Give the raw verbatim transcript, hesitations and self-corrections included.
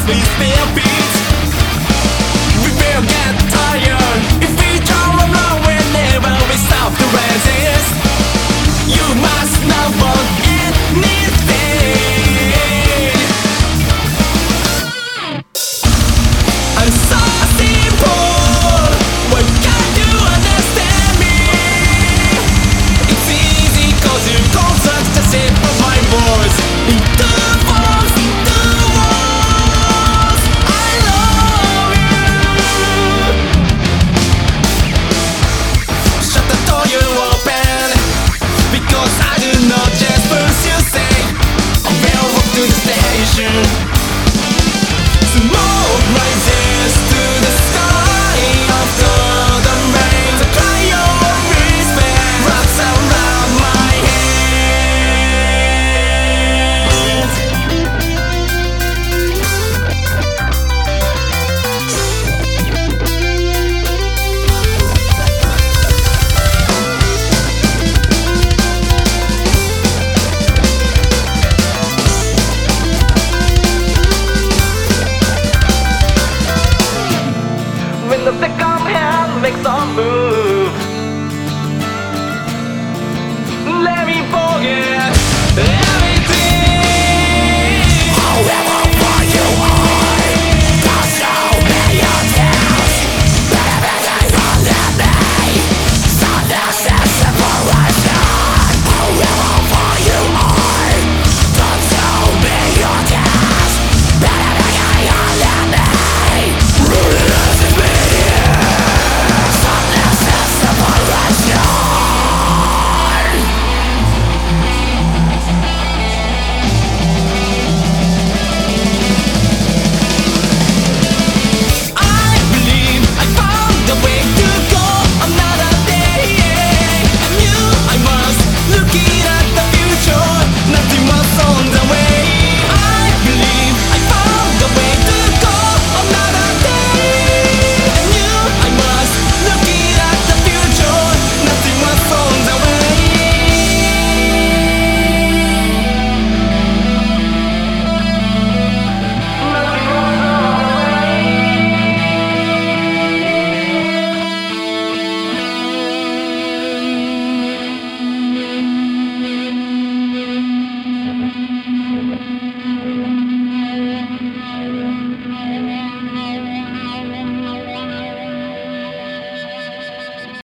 we still beat. We will get tired if we come along whenever we stop to resist. You must not want anything. I'm so simple. Why can't you understand me? It's easy cause you construct the shape of my voice into forms, into walls. I love you. Shut the door, you open, because I do not just push you say I will walk to the station.